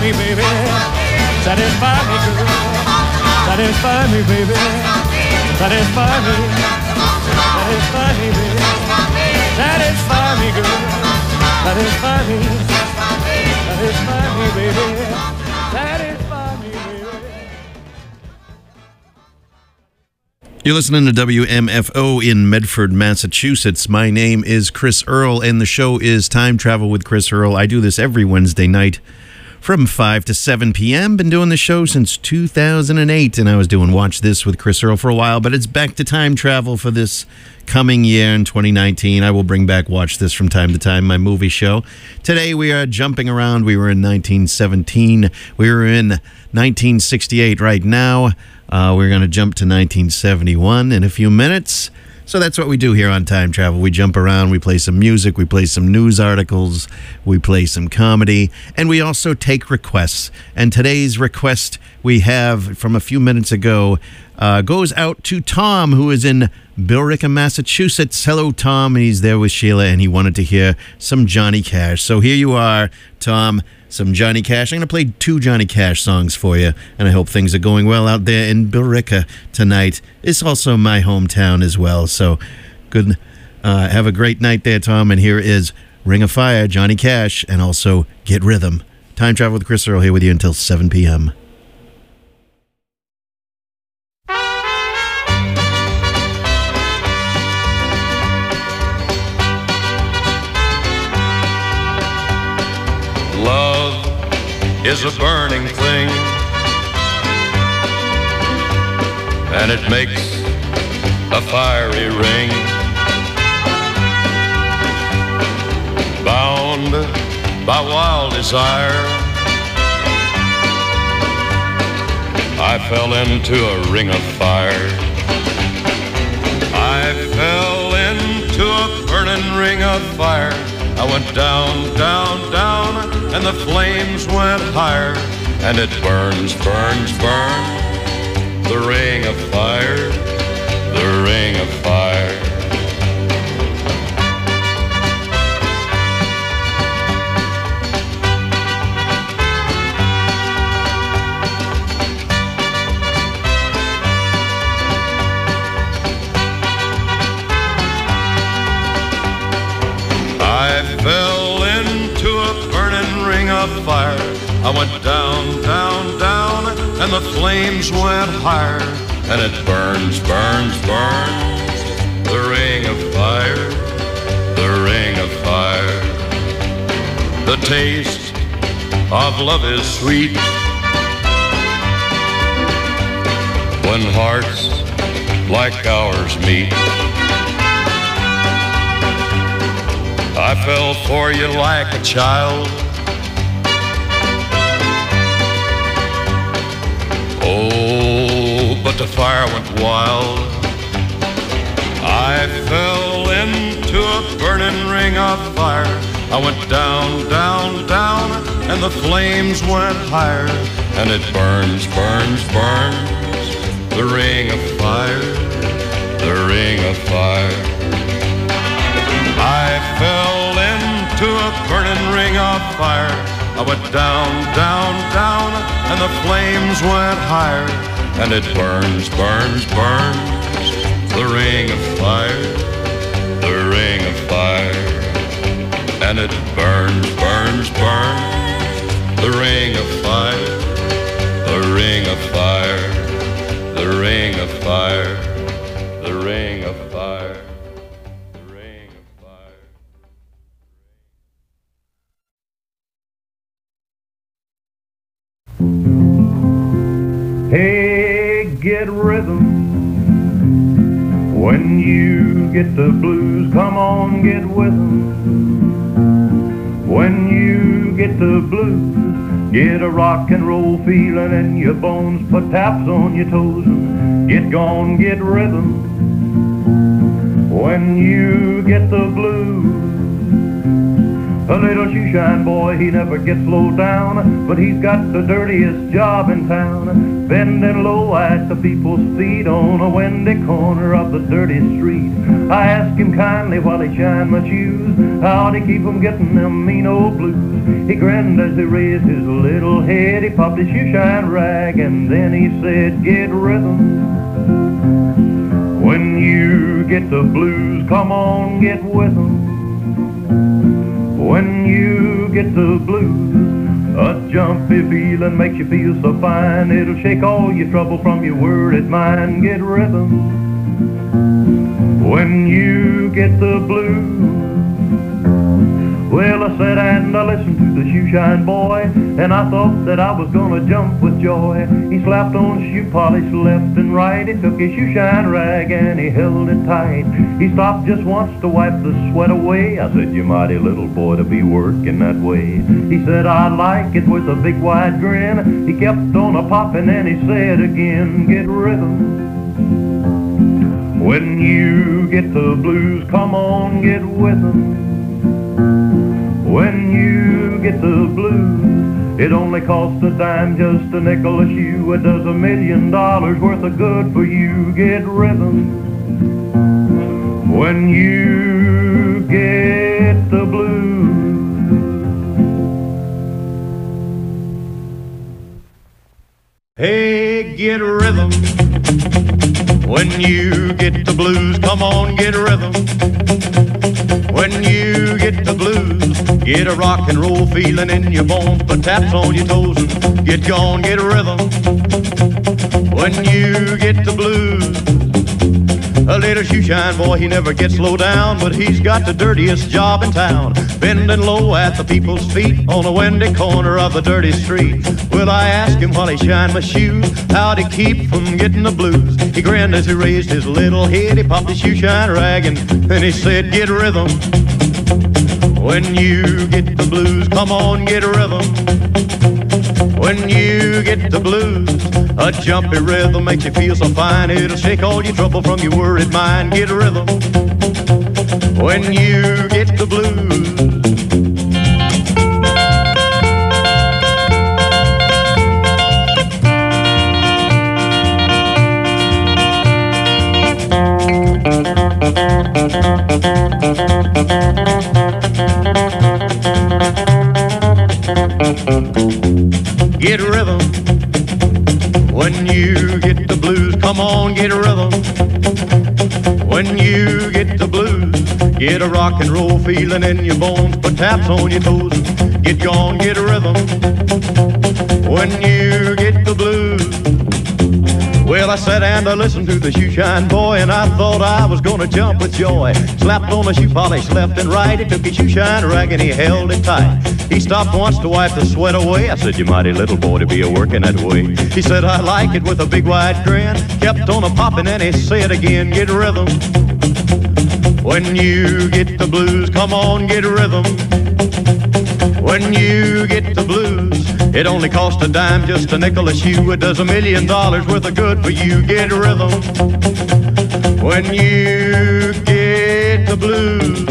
me, baby. Satisfy me, girl. Satisfy me, baby. Satisfy me. Satisfy me, baby. Satisfy me, girl. Satisfy me. Satisfy me, baby. Satisfy me, baby. You're listening to WMFO in Medford, Massachusetts. My name is Chris Earl, and the show is Time Travel with Chris Earl. I do this every Wednesday night from 5 to 7 p.m. Been doing the show since 2008, and I was doing Watch This with Chris Earl for a while, but it's back to time travel for this coming year in 2019. I will bring back Watch This from time to time, my movie show. Today we are jumping around. We were in 1917. We were in 1968 right now. We're going to jump to 1971 in a few minutes. So that's what we do here on Time Travel. We jump around, we play some music, we play some news articles, we play some comedy, and we also take requests. And today's request we have from a few minutes ago goes out to Tom, who is in Billerica, Massachusetts. Hello, Tom. He's there with Sheila, and he wanted to hear some Johnny Cash. So here you are, Tom. Some Johnny Cash. I'm going to play 2 Johnny Cash songs for you, and I hope things are going well out there in Billerica tonight. It's also my hometown as well, so good. Have a great night there, Tom, and here is Ring of Fire, Johnny Cash, and also Get Rhythm. Time Travel with Chris Earl here with you until 7 p.m. Love is a burning thing, and it makes a fiery ring. Bound by wild desire, I fell into a ring of fire. I fell into a burning ring of fire. I went down, down, down, and the flames went higher. And it burns, burns, burns, the ring of fire, the ring of fire. I fell into a burning ring of fire. I went down, down, down, and the flames went higher. And it burns, burns, burns, the ring of fire, the ring of fire. The taste of love is sweet when hearts like ours meet. I fell for you like a child. Oh, but the fire went wild. I fell into a burning ring of fire. I went down, down, down, and the flames went higher. And it burns, burns, burns, the ring of fire, the ring of fire. I fell into a burning ring of fire. I went down, down, down, and the flames went higher. And it burns, burns, burns, the ring of fire, the ring of fire. And it burns, burns, burns, the ring of fire, the ring of fire, the ring of fire, the ring of fire. Hey, get rhythm. When you get the blues, come on, get with 'em. When you get the blues, get a rock and roll feeling in your bones, put taps on your toes and get gone, get rhythm. When you get the blues, A little shoeshine boy, he never gets slowed down, but he's got the dirtiest job in town, bending low at the people's feet on a windy corner of the dirty street. I asked him kindly while he shined my shoes, how'd he keep from getting them mean old blues. He grinned as he raised his little head, he popped his shoeshine rag, and then he said, get rhythm. When you get the blues, come on, get with 'em. When you get the blues, a jumpy feeling makes you feel so fine. It'll shake all your trouble from your worried mind. Get rhythm. When you get the blues. Well, I sat and I listened to the shoeshine boy, and I thought that I was gonna jump with joy. He slapped on shoe polish left and right. He took his shoeshine rag and he held it tight. He stopped just once to wipe the sweat away. I said, you mighty little boy to be working that way. He said, I like it with a big wide grin. He kept on a-popping and he said again, get rhythm. When you get the blues, come on, get with 'em. When you get the blues, it only costs a dime, just a nickel a shoe. It does $1 million worth of good for you. Get rhythm. When you get the blues. Hey, get rhythm. When you get the blues, come on, get rhythm. When you get the blues, get a rock and roll feeling in your bones, put taps on your toes and get gone, get a rhythm. When you get the blues, a little shoeshine boy, he never gets low down, but he's got the dirtiest job in town, bending low at the people's feet on a windy corner of a dirty street. Well, I asked him while he shined my shoes, how'd he keep from getting the blues. He grinned as he raised his little head, he popped his shoeshine rag, and then he said, get rhythm. When you get the blues, come on, get rhythm. When you get the blues, a jumpy rhythm makes you feel so fine. It'll shake all your trouble from your worried mind. Get a rhythm. When you get the blues. Get rhythm. When you get the blues, come on, get a rhythm. When you get the blues, get a rock and roll feeling in your bones, put taps on your toes, get gone, get a rhythm. When you get the blues. Well, I sat and I listened to the shoeshine boy, and I thought I was gonna jump with joy. Slapped on the shoe polish left and right. He took his shoeshine rag and he held it tight. He stopped once to wipe the sweat away. I said, you mighty little boy to be a-working that way. He said, I like it with a big wide grin. Kept on a-popping and he said again, get rhythm. When you get the blues, come on, get rhythm. When you get the blues, it only costs a dime, just a nickel a shoe. It does $1 million worth of good for you. Get rhythm. When you get the blues.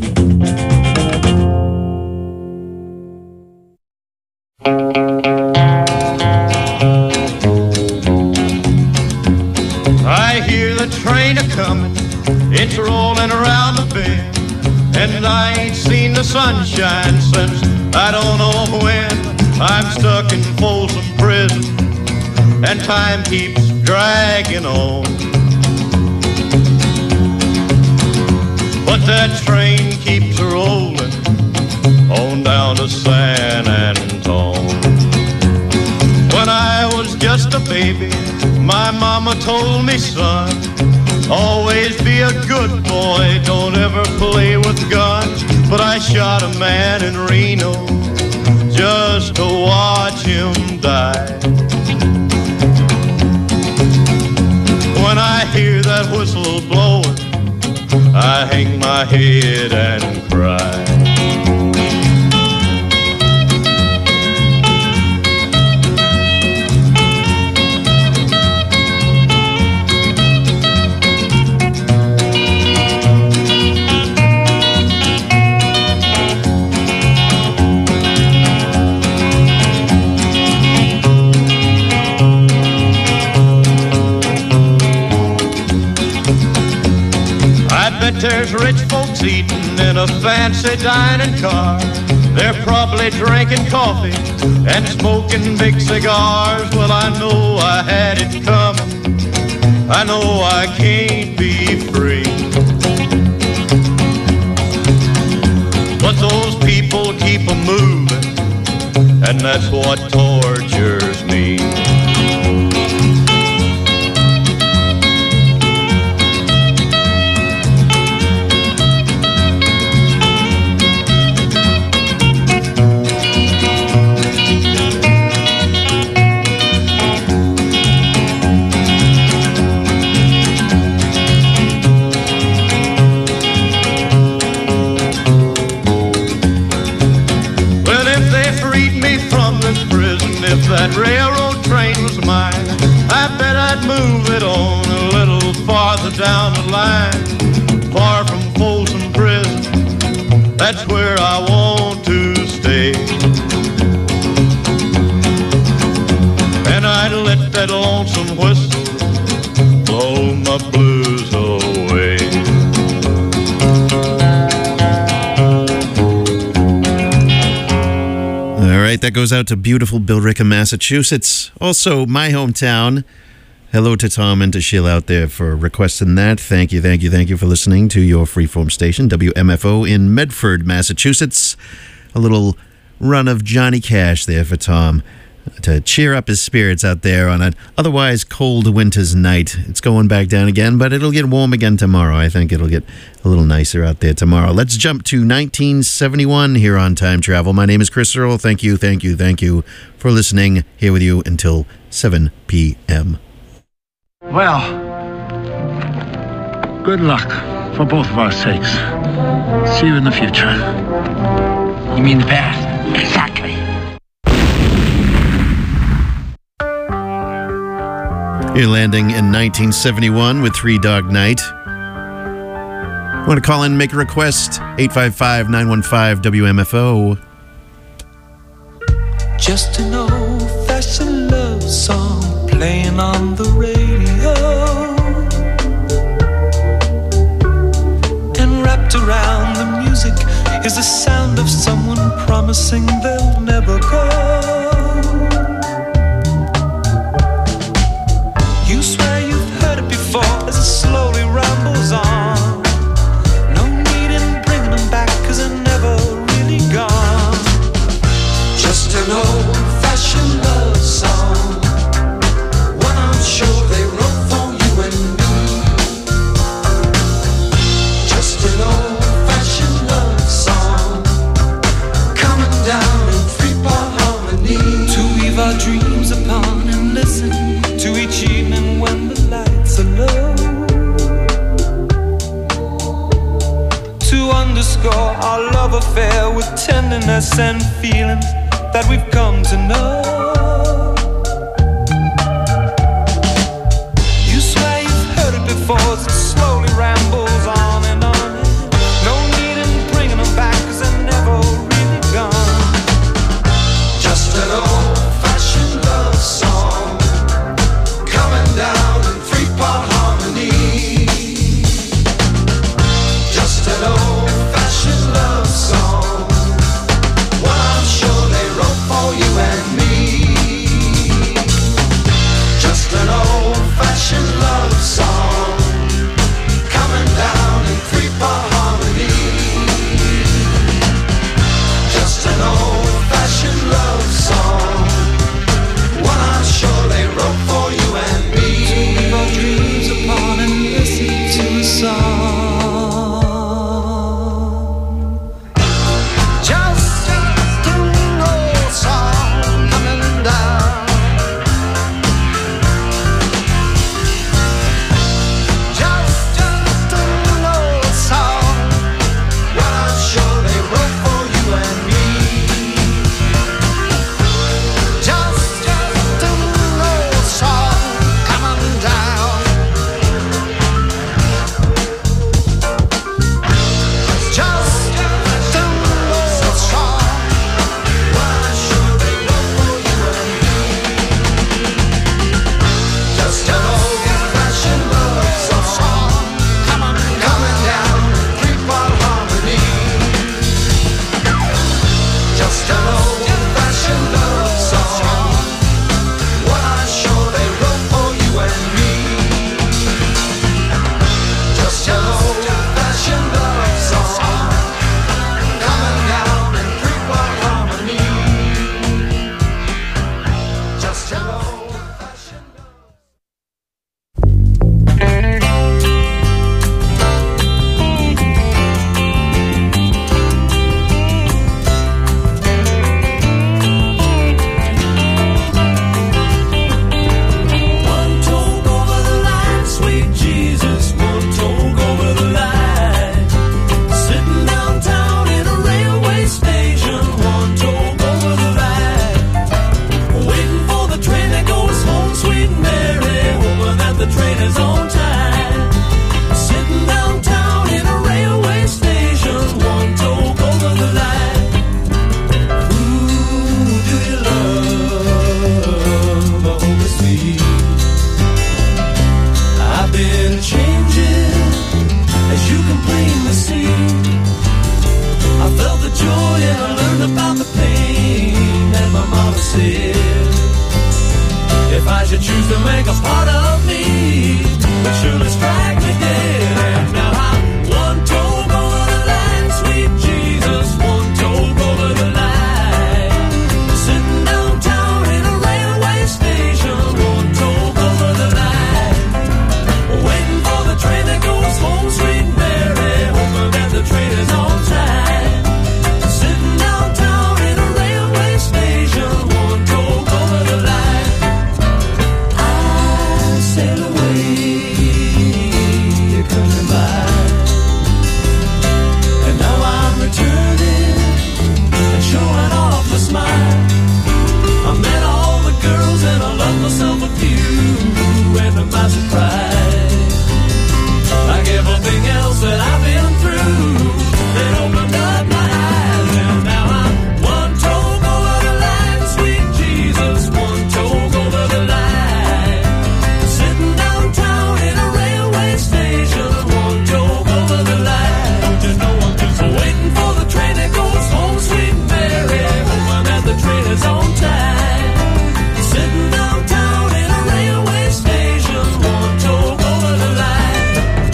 I hear the train a-comin', it's rolling around the bend, and I ain't seen the sunshine since I don't know when. I'm stuck in Folsom Prison, and time keeps dragging on. But that train keeps rolling on down to San Antone. When I was just a baby, my mama told me, son, always be a good boy, don't ever play with guns. But I shot a man in Reno just to watch him die. When I hear that whistle blowing, I hang my head and cry. there's rich folks eating in a fancy dining car. They're probably drinking coffee and smoking big cigars. Well, I know I had it coming. I know I can't be free. But those people keep a moving, and that's what tortures me. If that railroad train was mine, I bet I'd move it on a little farther down the line. Far from Folsom Prison, that's where I want to stay. And I'd let that lonesome whistle blow my blues away. All right, that goes out to beautiful Billerica, Massachusetts. Also, my hometown. Hello to Tom and to Sheila out there for requesting that. Thank you for listening to your freeform station, WMFO in Medford, Massachusetts. A little run of Johnny Cash there for Tom to cheer up his spirits out there on an otherwise cold winter's night. It's going back down again, but it'll get warm again tomorrow. I think it'll get a little nicer out there tomorrow. Let's jump to 1971 here on Time Travel. My name is Chris Earl. Thank you for listening. Here with you until 7 p.m. Well, good luck for both of our sakes. See you in the future. You mean the past? Exactly. You're landing in 1971 with Three Dog Night. Want to call in, make a request, 855-915-WMFO. Just an old-fashioned love song playing on the radio, and wrapped around the music is the sound of someone promising they'll never go. You swear you've heard it before as it slowly rambles on. No need in bringing them back, 'cause they're never really gone. Just an old-fashioned love song, one I'm sure they wrote for you and me. Just an old-fashioned love song, coming down in three-part harmony, to weave our dreams upon and listen to each evening when the lights are low, to underscore our love affair with tenderness and feelings that we've come to know. You swear you've heard it before as it slowly rambles on and on. No need in bringing them back, 'cause they're never really gone. Just an old-fashioned love song, coming down in three-part harmony. Just an old-fashioned love song, one I'm sure they wrote for you and me. Just an old-fashioned love song, expensive. If I should choose to make a part of me, would surely strike me dead. And now I'm one toe over the line, sweet Jesus, one toe over the line. Sitting downtown in a railway station, one toe over the line. Waiting for the train that goes home, sweet Mary, hoping that the train is on time. Sitting downtown in a railway station, one toe over the line. I sail away, you're coming by. And now I'm returning and showing off a smile. I met all the girls and I loved myself a few, and to my surprise, like everything else that I've been through, it opened up my eyes. And now I'm one toe over the line, sweet Jesus, one toe over the line. Sitting downtown in a railway station, one toe over the line. Don't you know I'm just waiting for the train that goes home, sweet Mary, hoping that the train is on time. Sitting downtown in a railway station, one toe over the line.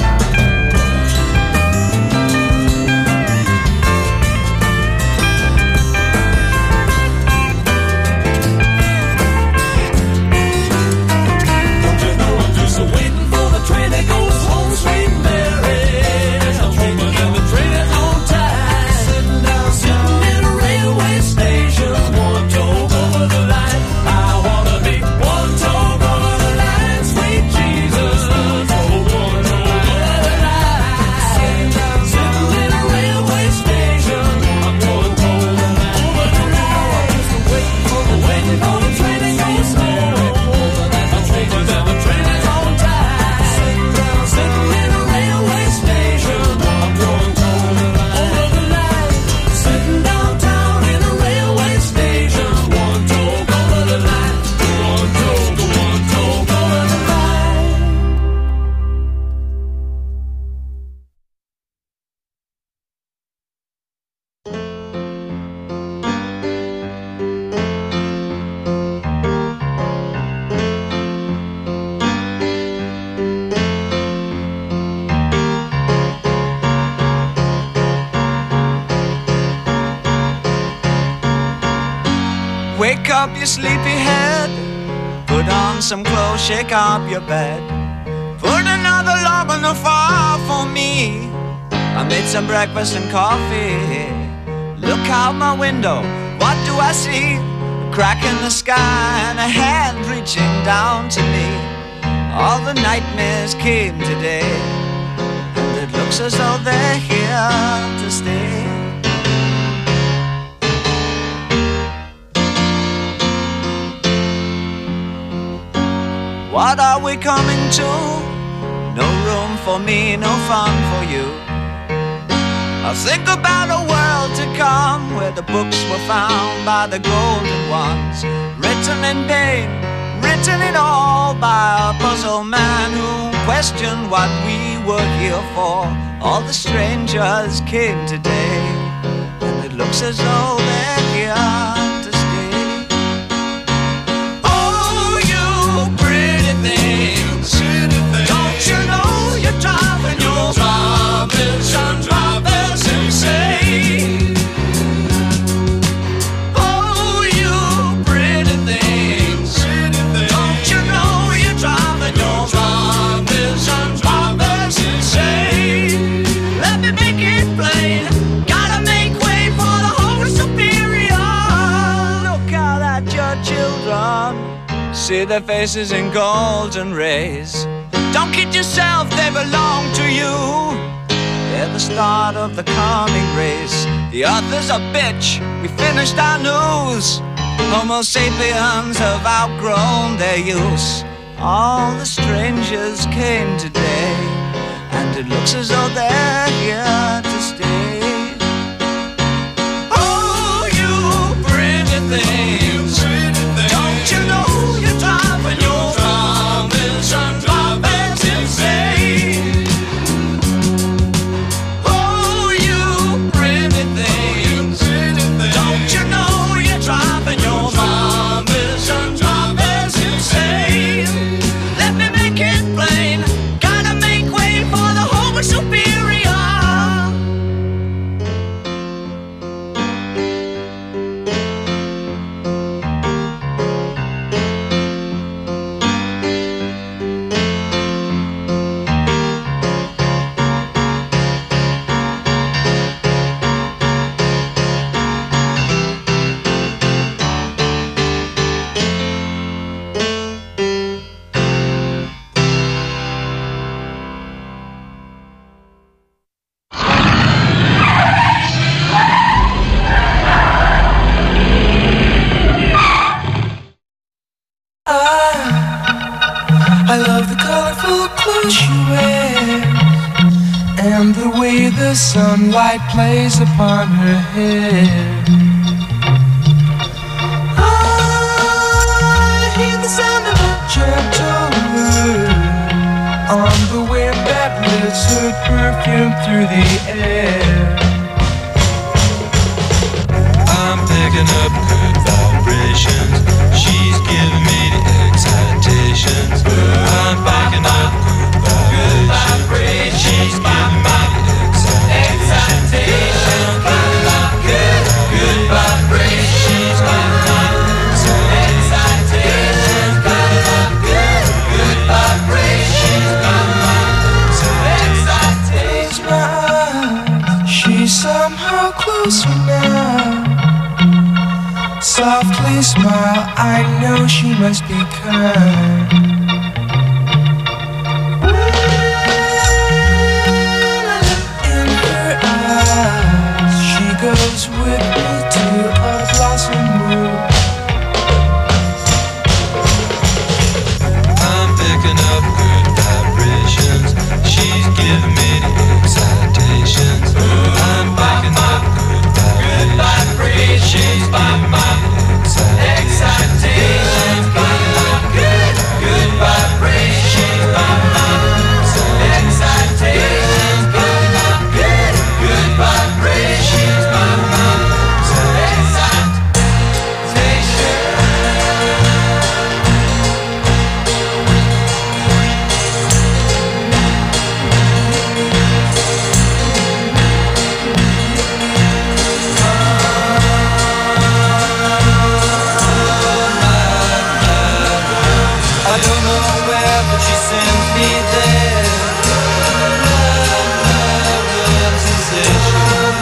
Don't you know I'm just waiting for the train that goes home, sweet Mary, I'm hoping that the train is on time. Sitting in a railway station, one toe over the line. I wanna be one toe over the line, sweet Jesus, one toe over the line. Sitting in a railway station, I'm one toe over the line. Waiting for the train that goes home, I'm hoping that the train is on time. Sitting in a railway station, I'm one toe over the line. Sitting downtown in a railway station, one toe over the line. One toe over the line. Wake up, you sleepy head. Put on some clothes, shake up your bed. Put another log on the fire for me. I made some breakfast and coffee. Look out my window, what do I see? A crack in the sky and a hand reaching down to me. All the nightmares came today, and it looks as though they're here to stay. What are we coming to? No room for me, no fun for you. I think about a world to come, where the books were found by the golden ones, written in pain, written it all by a puzzle man who questioned what we were here for. All the strangers came today, and it looks as though they're here to stay. Oh, you pretty things, don't you know you're driving your drivers insane? Oh, you pretty things, don't you know you're driving your drivers insane? Let me make it plain, gotta make way for the Holy Superior. Look out at your children, see their faces in golden rays. Don't kid yourself, they belong to you. They're the start of the coming race. The earth is a bitch, we finished our news. Homo sapiens have outgrown their use. All the strangers came today, and it looks as though they're here to stay. Oh, you pretty things, don't you know you're driving your drivers insane? Oh, you pretty things, don't you know you're driving your I love the colorful clothes she wears and the way the sunlight plays upon her hair. I hear the sound of a gentle word on the wind that lifts her perfume through the air. I'm picking up good vibrations. She's giving me the excitations. I'm picking up good vibrations. She's giving me the excitations. Good vibrations. She's giving me the excitations. Good vibrations. She's giving me the excitations. She's somehow closer now. Softly smile, I know she must be kind. In her eyes, she goes with me to a blossom room. I'm picking up good vibrations. She's giving me the excitations. I'm picking up good vibrations. She's giving me excitations. Good vibrations. Excitations. Good vibrations. I don't know where, but she sends me there. Love, sensation.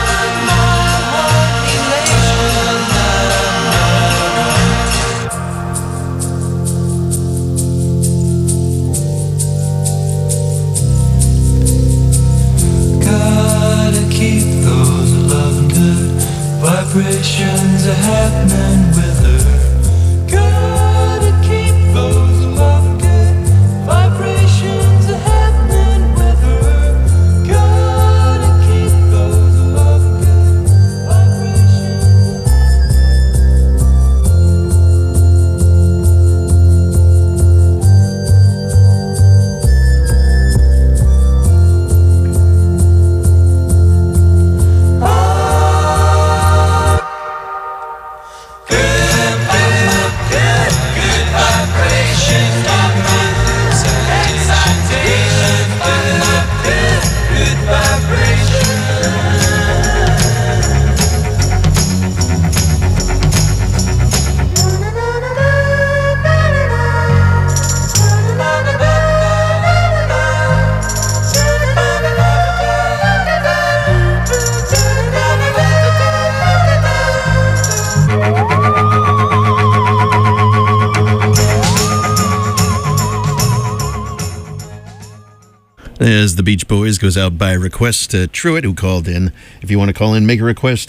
Gotta keep those loving good vibrations are happening with her. Gotta keep those loving good vibrations are happening with her. Gotta keep those loving good vibrations. As the Beach Boys goes out by request to Truett, who called in. If you want to call in, make a request.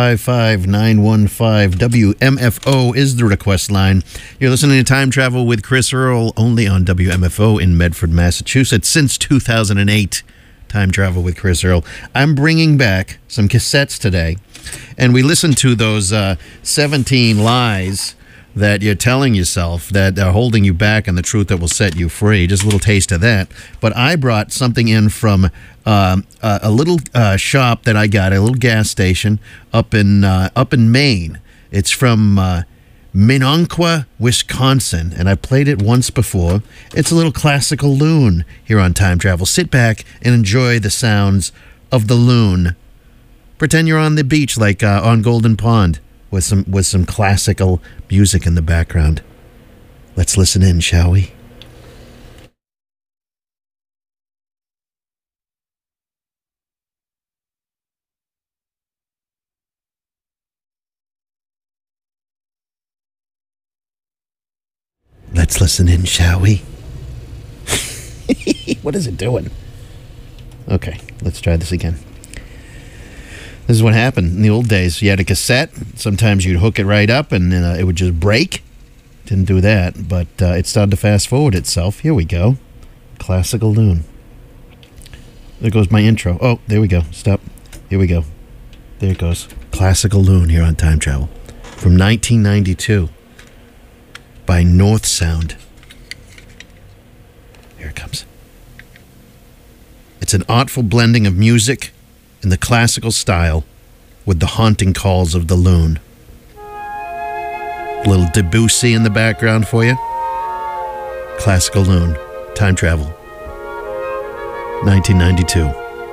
855-915-WMFO is the request line. You're listening to Time Travel with Chris Earl, only on WMFO in Medford, Massachusetts, since 2008. Time Travel with Chris Earl. I'm bringing back some cassettes today, and we listened to those 17 lies that you're telling yourself that are holding you back and the truth that will set you free. Just a little taste of that. But I brought something in from a little shop that I got, a little gas station up in Maine. It's from Minonqua, Wisconsin, and I played it once before. It's a little classical loon here on Time Travel. Sit back and enjoy the sounds of the loon. Pretend you're on the beach like on Golden Pond with some classical music in the background. Let's listen in, shall we? Let's listen in, shall we? What is it doing? Okay, let's try this again. This is what happened in the old days. You had a cassette. Sometimes you'd hook it right up and it would just break. Didn't do that, but it started to fast forward itself. Here we go. Classical Loon. There goes my intro. Oh, there we go. Stop. Here we go. There it goes. Classical Loon here on Time Travel. From 1992 by North Sound. Here it comes. It's an artful blending of music in the classical style with the haunting calls of the loon. A little Debussy in the background for you. Classical Loon. Time Travel. 1992.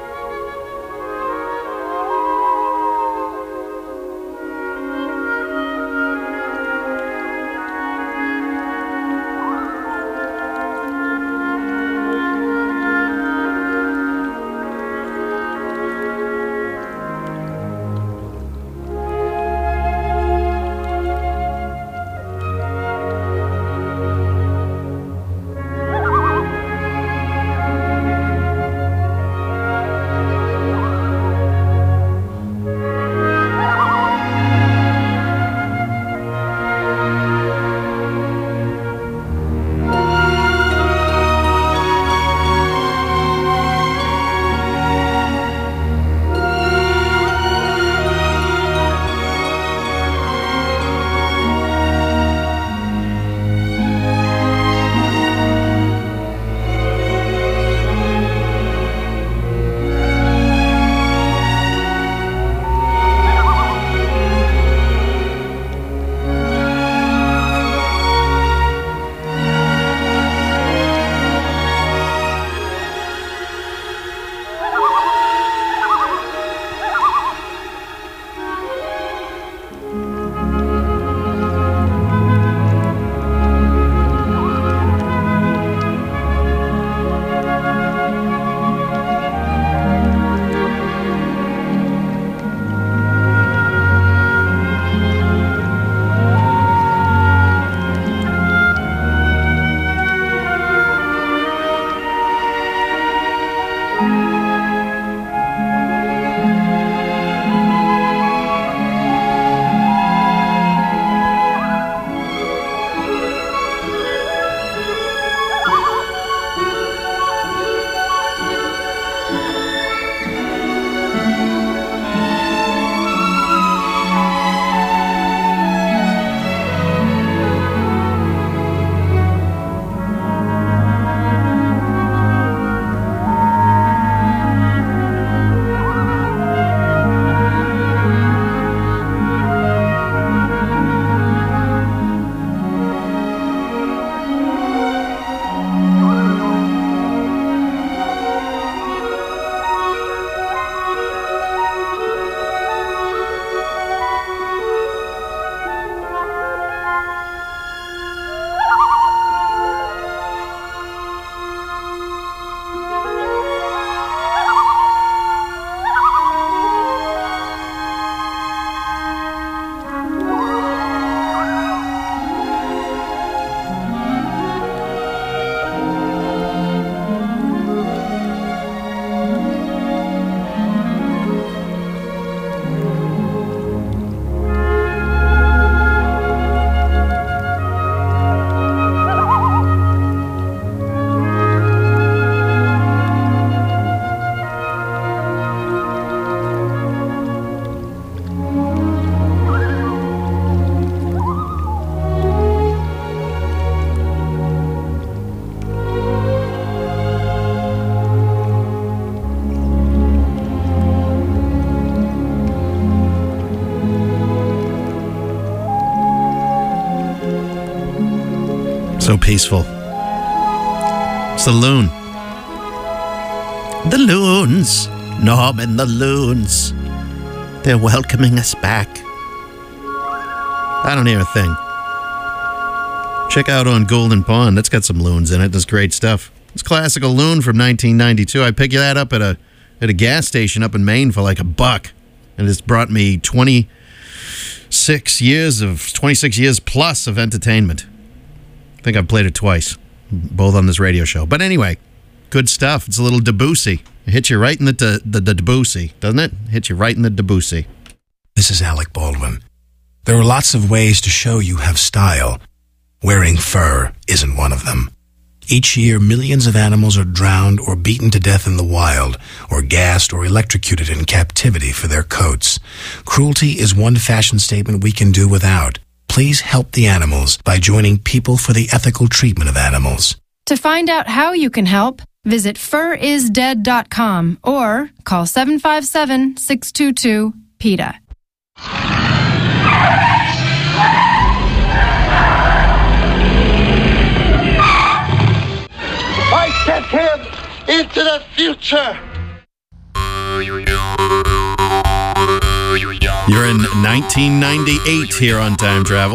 So peaceful. It's the loon. The loons. Norman, the loons. They're welcoming us back. I don't hear a thing. Check out on Golden Pond. That's got some loons in it. That's great stuff. It's Classical Loon from 1992. I picked that up at a gas station up in Maine for like $1. And it's brought me 26 years plus of entertainment. I think I've played it twice, both on this radio show. But anyway, good stuff. It's a little Debussy. It hits you right in the Debussy, doesn't it? Hits you right in the Debussy. This is Alec Baldwin. There are lots of ways to show you have style. Wearing fur isn't one of them. Each year, millions of animals are drowned or beaten to death in the wild, or gassed or electrocuted in captivity for their coats. Cruelty is one fashion statement we can do without. Please help the animals by joining People for the Ethical Treatment of Animals. To find out how you can help, visit furisdead.com or call 757-622-PETA. I sent him into the future. You're in 1998 here on Time Travel.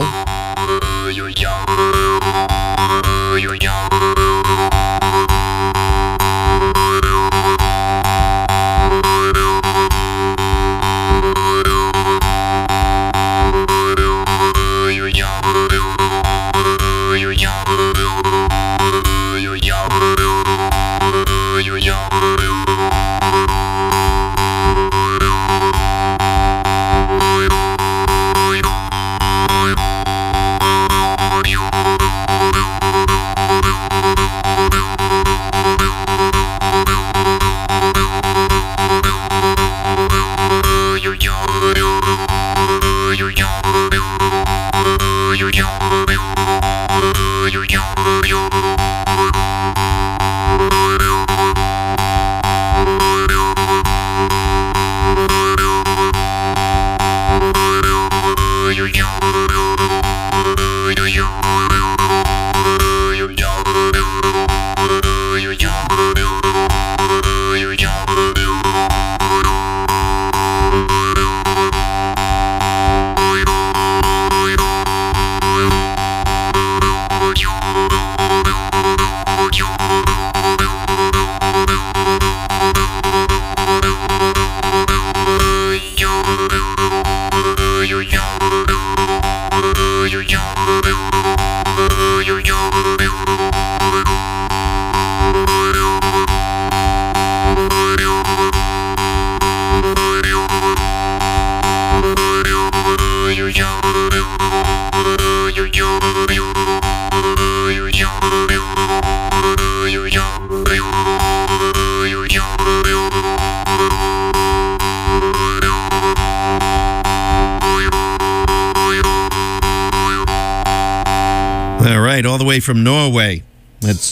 All right, all the way from Norway. It's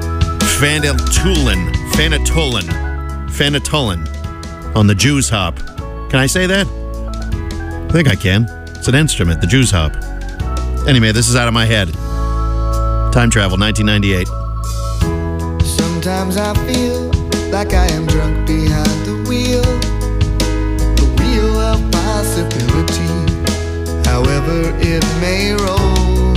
Fanatullen on the Jews Hop. Can I say that? I think I can. It's an instrument, the Jews Hop. Anyway, this is Out of My Head. Time Travel, 1998. Sometimes I feel like I am drunk behind the wheel of possibility, however it may roll.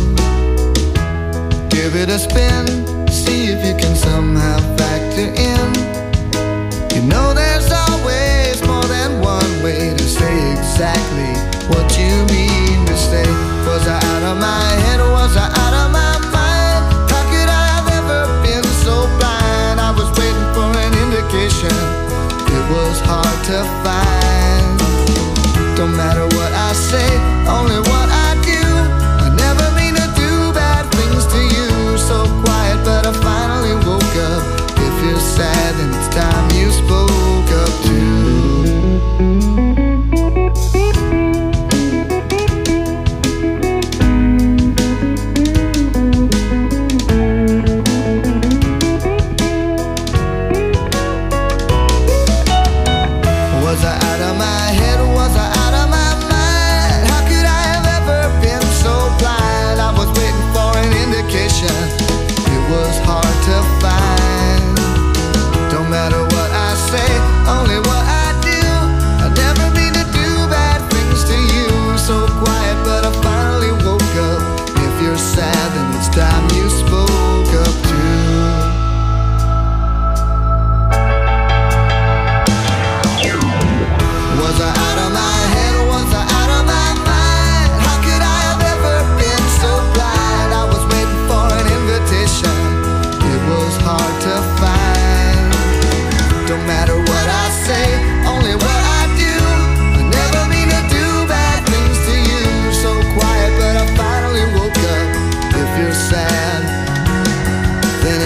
Give it a spin, see if you can somehow factor in. You know there's always more than one way to say exactly what you mean to say. Was I out of my head or was I out of my mind? How could I have ever been so blind? I was waiting for an indication, it was hard to find. Don't matter what I say, only what I do. I never mean to do bad things to you. So quiet, but I finally woke up. It feels sad and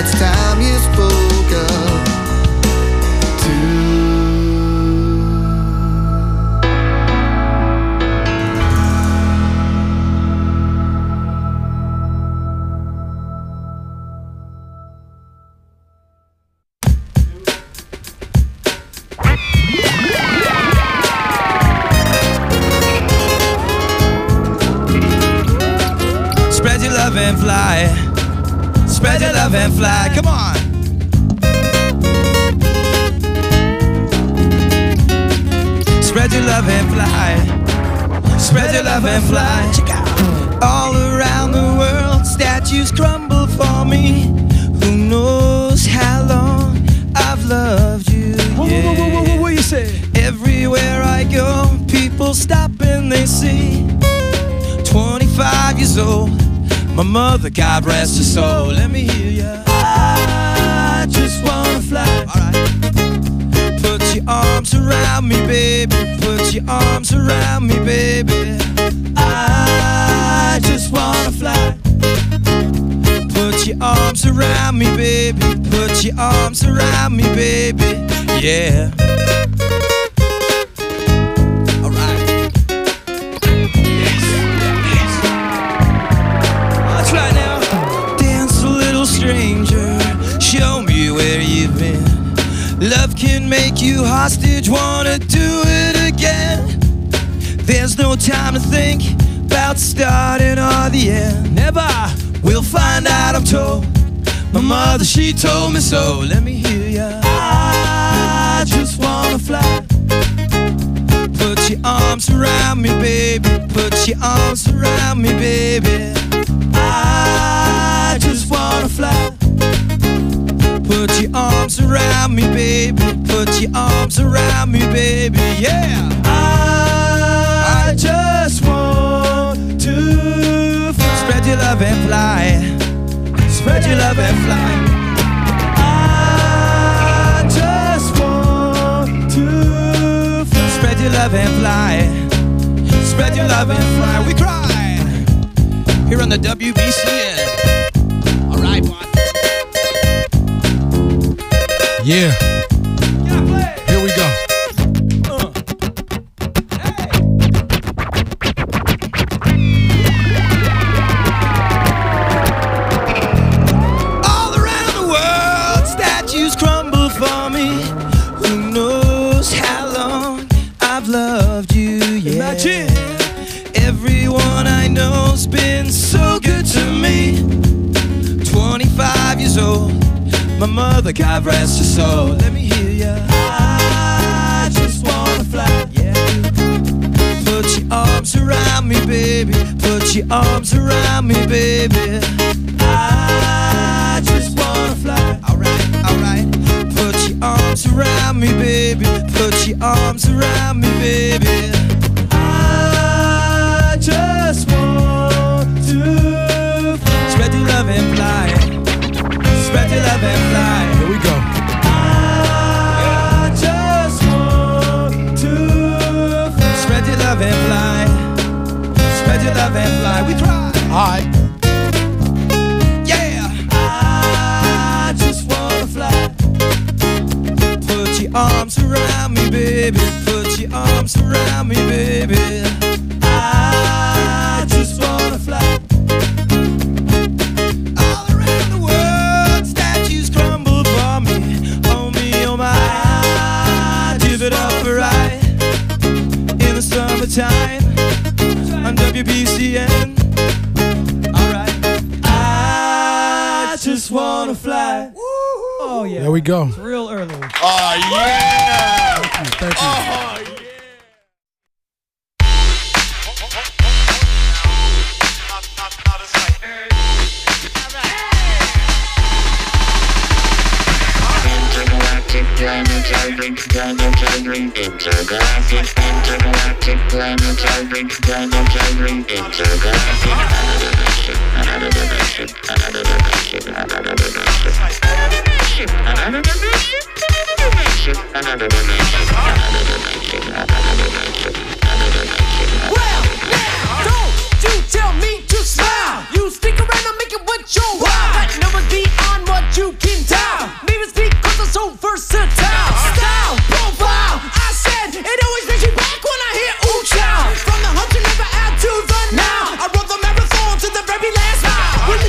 it's time you spoke up too. Spread your love and fly. Spread your love and fly. Come on. Spread your love and fly. Spread your love and fly. Check out. All around the world, statues crumble for me. Who knows how long I've loved you? Yeah. What you say? Everywhere I go, people stop and they see. 25 years old, my mother, God rest her soul. Let me hear ya. I just wanna fly. Alright. Put your arms around me, baby. Put your arms around me, baby. I just wanna fly. Put your arms around me, baby. Put your arms around me, baby. Yeah. Right now, dance a little stranger, show me where you've been. Love can make you hostage, wanna do it again. There's no time to think about starting or the end. Never, we'll find out, I'm told. My mother, she told me so. Let me hear ya. I just wanna fly. Put your arms around me, baby. Put your arms around me, baby. I just wanna fly. Put your arms around me, baby. Put your arms around me, baby. Yeah. I just want to fly. Spread your love and fly. Spread your love and fly. I just want to fly. Spread your love and fly. Spread your love and fly. We cry here on the WBCN. All right, boy. Yeah. Here we go. All around the world, statues crumble for me. Who knows how long I've loved you? Yeah. Imagine. Everyone I know's been so good to me. 25 years old, my mother, God rest her soul. Let me hear ya. I just wanna fly. Yeah. Put your arms around me, baby. Put your arms around me, baby. I just wanna fly. Alright, alright. Put your arms around me, baby. Put your arms around me, baby. I just want to fly. Spread your love and fly. Spread your love and fly. Here we go. I just want to fly. Spread your love and fly. Spread your love and fly. We try. Alright. Yeah. I just wanna fly. Put your arms around me, baby. Put your arms around me, baby. I just wanna fly. All around the world, statues crumble for me. Oh my, give it up for right. In the summertime, on WBCN. Alright. I just wanna fly. Oh yeah. There we go. It's real early. Oh yeah. Thank you. Oh, yeah. Intergalactic planetary, intergalactic, intergalactic planetary, intergalactic, another dimension, another dimension, another dimension, another dimension, another dimension, another dimension, another dimension, another dimension, another dimension, another dimension. Well, now, don't you tell me to smile. You stick around and make it what you want. But never beyond what you can.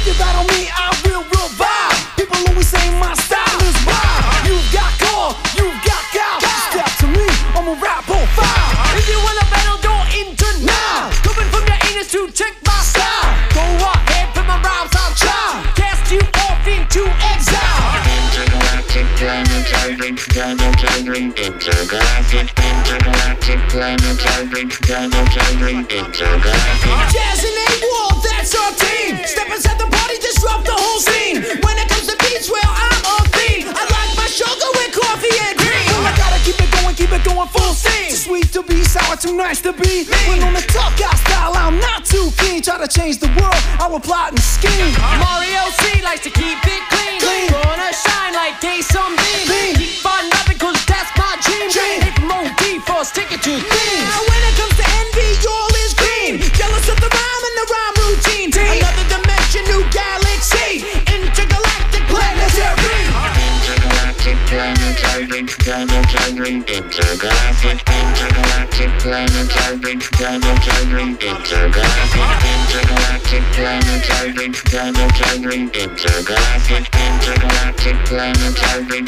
you battle me, I will revive. People always say my style is wild. You've got core, you've got gal. Step to me, I'm a rap on fire. If you wanna battle, go into now. Coming from your anus to check my style. Go ahead, put my rhymes on trial. Cast you off into exile. Intergalactic planetary, intergalactic, intergalactic planetary, intergalactic. Jazz and A-Wall, that's our team. Step inside the party, disrupt the whole scene. When it comes to beats, well, I'm on theme. I like my sugar with coffee and cream. Well, I gotta keep it going full steam. Too sweet to be sour, too nice to be me. When on the tough guy style, I'm not too keen. Try to change the world, I will plot and scheme. Mario C likes to keep it clean. Gonna shine like day sunbeam. Keep on rapping cause that's my dream. Hit MOD first, take it to theme. Now when it comes to envy, all is green. Jealous of the rhyme and the rhyme routine. Another dimension, new galaxy. Intergalactic planetary. Intergalactic planetary, intergalactic, intergalactic planetary, intergalactic, intergalactic planetary, intergalactic, intergalactic planetary,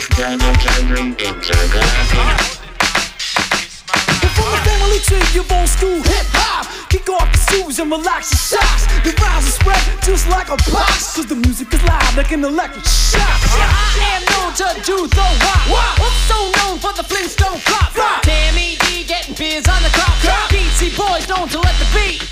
intergalactic. From the family to your old school hip-hop. Kick off the shoes and relax your socks. The rhymes will spread just like a box. Cause the music is loud like an electric shock. I am known to do the rock. Also known for the Flintstone crop. Tammy D getting beers on the crop. BC boys known to let the beat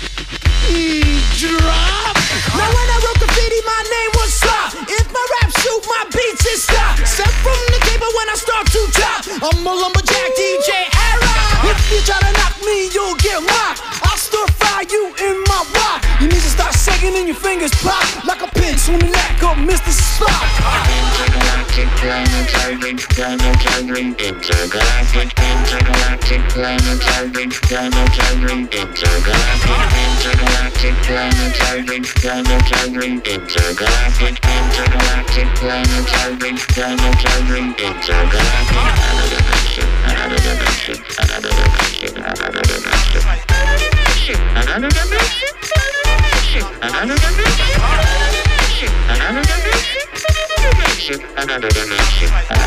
drop. Now when I wrote graffiti, my name was Slop. If my rap shoot, my beats is stop. Step from the table when I start to drop. I'm a lumberjack DJ era. If you try to knock me, you'll get mocked. I'll stir fry you in my rock. You need to start shaking and your fingers pop like a pinch on the neck of Mr. Spock. Intergalactic planetary, intergalactic, intergalactic planetary, intergalactic, intergalactic planetary, intergalactic, intergalactic planetary, intergalactic. Another dimension, another dimension, another dimension, another dimension, another dimension, another dimension, another dimension.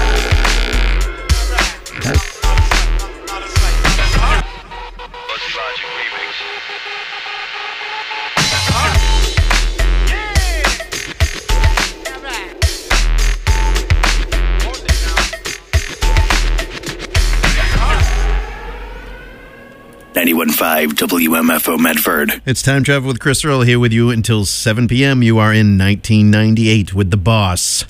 Logic remix. WMFO Medford. It's Time Travel with Chris Earl here with you until 7 p.m. You are in 1998 with The Boss.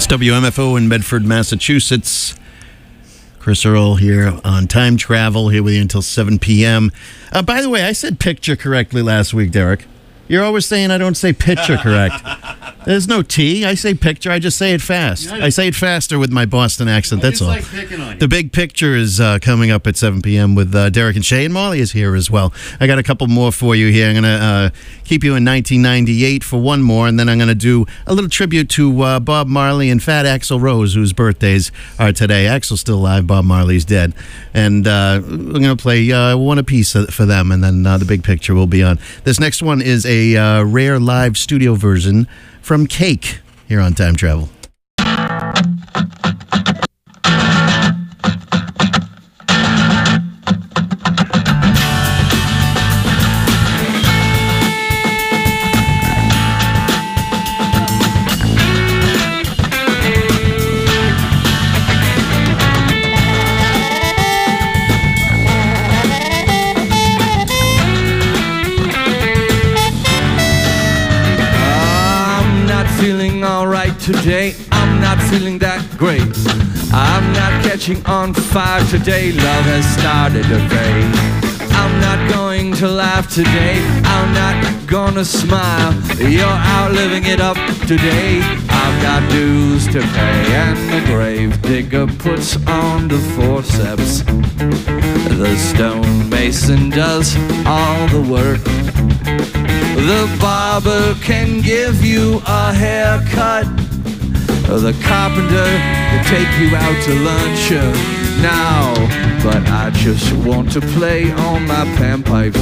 It's WMFO in Medford, Massachusetts. Chris Earl here on Time Travel, here with you until 7 p.m. By the way, I said picture correctly last week, Derek. You're always saying I don't say picture correct. There's no T. I say picture. I just say it fast. I say it faster with my Boston accent. That's all. like picking on you. The big picture is coming up at 7 p.m. with Derek and Shay, and Molly is here as well. I got a couple more for you here. I'm going to keep you in 1998 for one more, and then I'm going to do a little tribute to Bob Marley and Fat Axl Rose, whose birthdays are today. Axl's still alive. Bob Marley's dead. And we're going to play one apiece for them, and then the big picture will be on. This next one is a rare live studio version from Cake here on Time Travel. Today, I'm not feeling that great. I'm not catching on fire today. Love has started to fade. I'm not going to laugh today. I'm not gonna smile. You're out living it up today. I've got dues to pay, and the grave digger puts on the forceps. The stonemason does all the work. The barber can give you a haircut. The carpenter will take you out to lunch now. But I just want to play on my panpipe.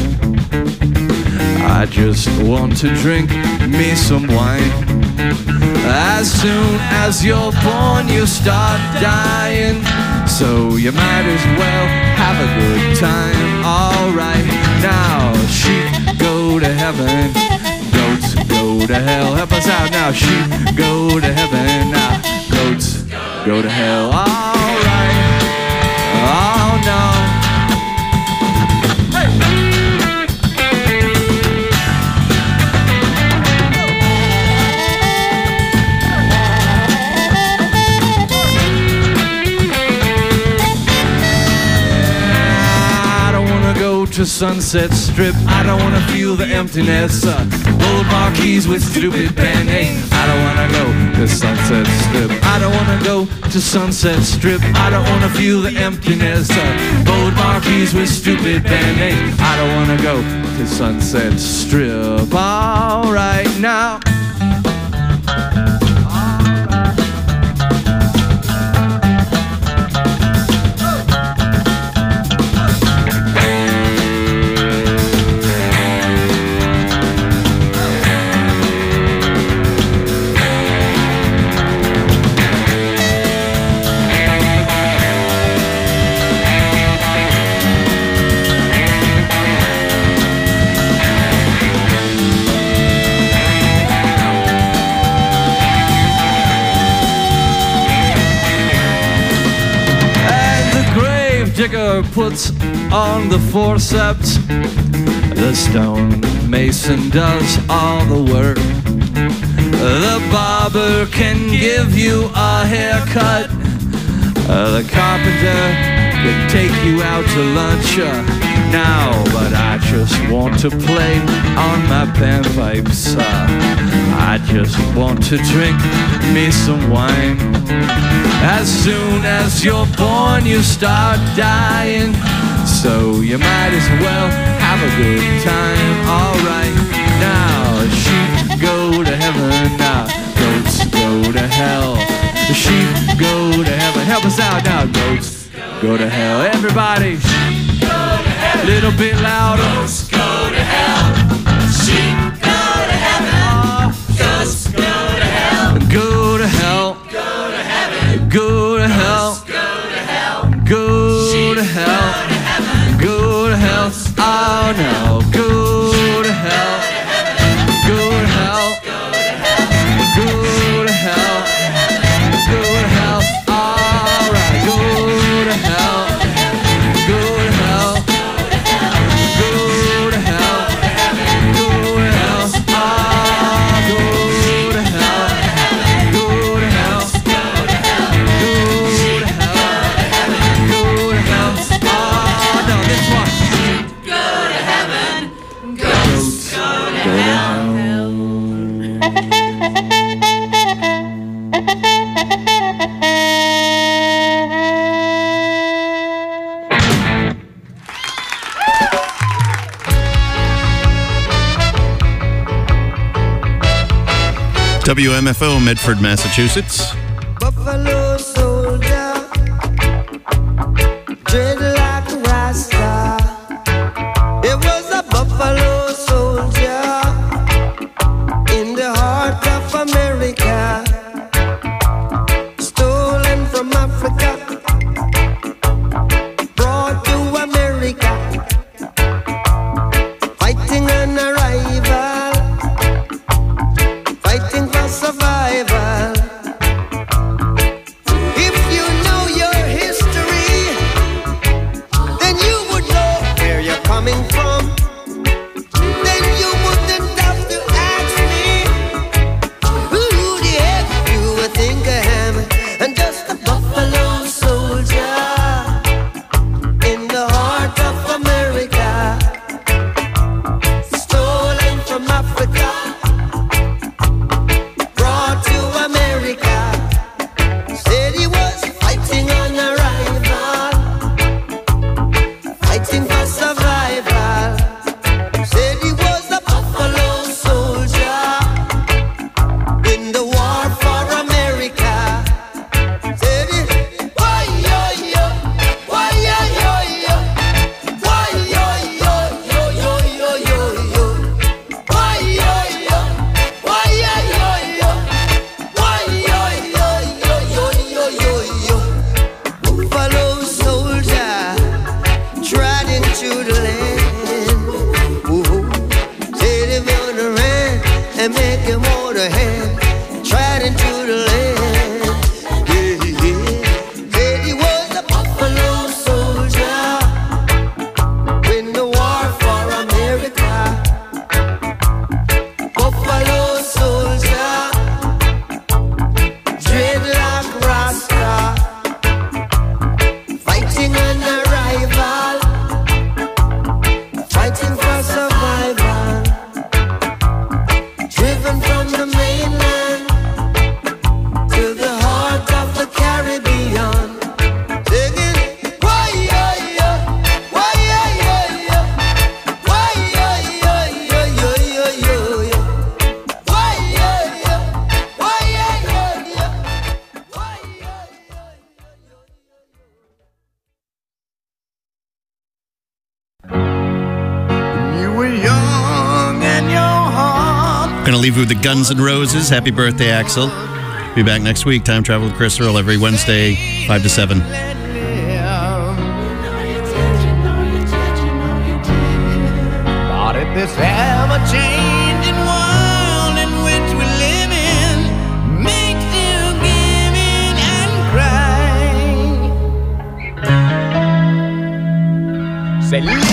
I just want to drink me some wine. As soon as you're born, you start dying. So you might as well have a good time. Alright, now sheep go to heaven, goats go to hell. Help us out now. Sheep go to heaven, now goats go to hell. Alright, oh no. To Sunset Strip, I don't wanna feel the emptiness. Old marquees with stupid band-aid. I don't wanna go to Sunset Strip. I don't wanna go to Sunset Strip. I don't wanna feel the emptiness. Old marquees with stupid band-aid. I don't wanna go to Sunset Strip. All right now. Digger puts on the forceps. The stonemason does all the work. The barber can give you a haircut. The carpenter can take you out to lunch now. But I just want to play on my panpipes. I just want to drink me some wine. As soon as you're born, you start dying. So you might as well have a good time. Alright, now sheep go to heaven, now goats go to hell. The sheep go to heaven. Help us out now, goats go to hell. Everybody, sheep go to heaven. Little bit louder. Goats go to hell. Sheep go to heaven. Goats go to hell. Go to hell. Go to heaven. Go to hell. Go to hell. Go to hell. Go to hell. Oh no. Go to hell. Go to hell. Go to hell. Go to hell. All right. Go to hell. Go to hell. Go Let's go to hell. WMFO, Medford, Massachusetts. Buffalo soldier, dreadlock rasta. It was a buffalo soldier in the heart of America, stolen from Africa, brought to America, fighting an arrival, fighting for survival. If you know your history, then you would know where you're coming from. Then you wouldn't have to ask me who the heck you would think I am. I'm just a buffalo soldier in the heart of America, stolen from Africa, brought to America. Said he was fighting on arrival, fighting for survival. Said he was a buffalo soldier in the war for America. Said he, why yo yo, why yo yo yo, why yo yo yo yo yo yo yo, why yo yo, why yo yo yo, why yo yo yo yo yo yo yo. Buffalo soldier trod into the land. Whoa. Said if you're on the run and make him hold a hand, trod into the land. Yeah, yeah. Said he was a buffalo soldier in the war for America. Buffalo soldier, dreadlock rasta, fighting an arrival, fighting for survival, driven from the mainland to the heart of the Caribbean, singing why yo yo, why yo yo yo, why yo yo yo yo yo yo yo, why yo yo, why yo yo yo, why yo yo. You were young and your heart. Gonna leave you with the Guns N' Roses. Happy birthday, Axel. Be back next week. Time Travel with Chris Earl every Wednesday, 5 to 7. Thought it this ever-changing world in which we live in makes you give in and cry. Say,